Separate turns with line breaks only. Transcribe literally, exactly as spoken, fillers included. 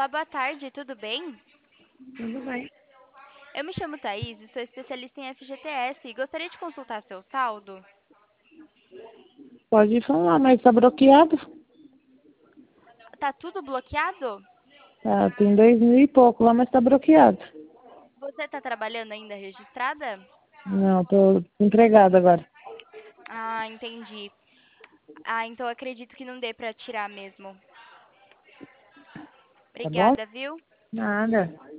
Olá, boa tarde, tudo bem?
Tudo bem.
Eu me chamo Thaís e sou especialista em F G T S e gostaria de consultar seu saldo.
Pode falar, mas está bloqueado.
Tá tudo bloqueado?
Tá, tem dois mil e pouco lá, mas está bloqueado.
Você tá trabalhando ainda registrada?
Não, estou empregada agora.
Ah, entendi. Ah, então acredito que não dê pra tirar mesmo.
Tá bom?
Obrigada, viu?
Nada.